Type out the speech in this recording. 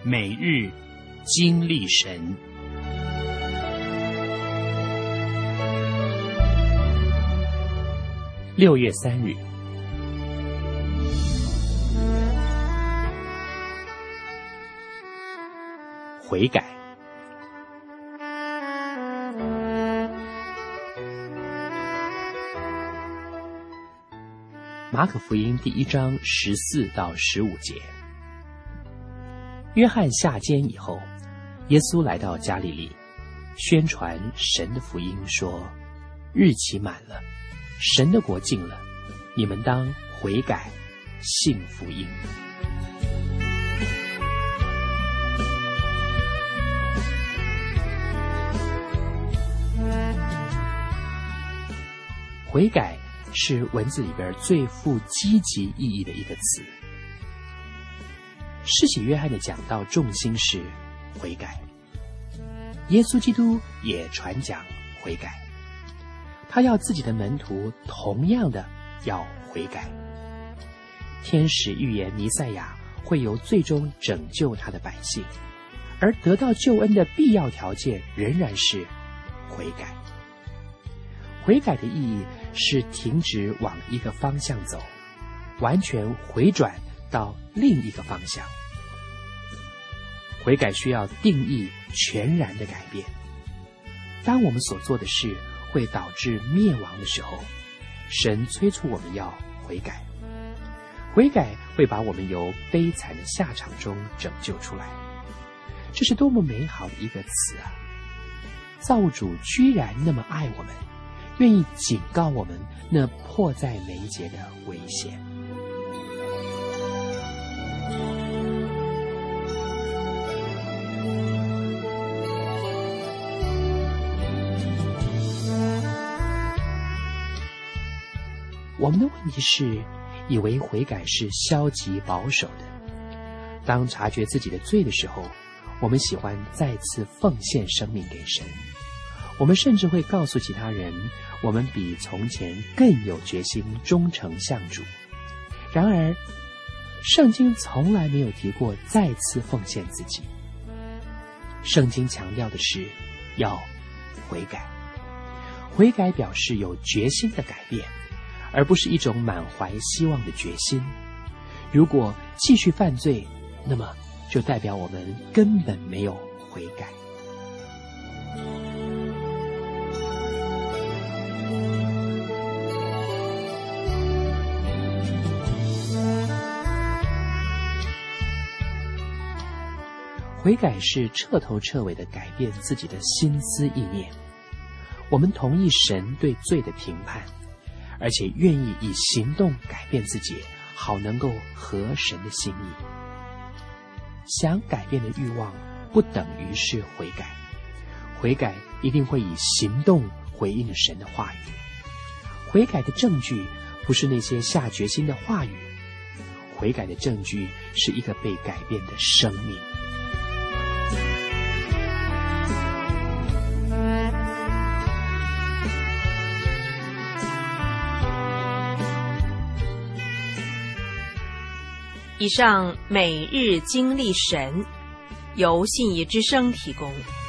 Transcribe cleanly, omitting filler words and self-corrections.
每日经历神。6月3日，悔改。马可福音第1章14到15节。约翰下监以后，耶稣来到加利利，宣传神的福音，说：日期满了，神的国近了，你们当悔改，信福音。悔改是文字里边最富积极意义的一个词。施洗约翰的讲道重心是悔改，耶稣基督也传讲悔改，他要自己的门徒同样的要悔改。天使预言弥赛亚会由最终拯救他的百姓，而得到救恩的必要条件仍然是悔改。悔改的意义是停止往一个方向走，完全回转到另一个方向。悔改需要定义全然的改变。当我们所做的事会导致灭亡的时候，神催促我们要悔改。悔改会把我们由悲惨的下场中拯救出来。这是多么美好的一个词啊！造物主居然那么爱我们，愿意警告我们那迫在眉睫的危险。我们的问题是，以为悔改是消极保守的。当察觉自己的罪的时候，我们喜欢再次奉献生命给神。我们甚至会告诉其他人，我们比从前更有决心忠诚向主。然而，圣经从来没有提过再次奉献自己。圣经强调的是要悔改。悔改表示有决心的改变，而不是一种满怀希望的决心。如果继续犯罪，那么就代表我们根本没有悔改。悔改是彻头彻尾地改变自己的心思意念。我们同意神对罪的评判，而且愿意以行动改变自己，好能够合神的心意。想改变的欲望不等于是悔改，悔改一定会以行动回应神的话语。悔改的证据不是那些下决心的话语，悔改的证据是一个被改变的生命。 以上每日经历神，由信义之声提供。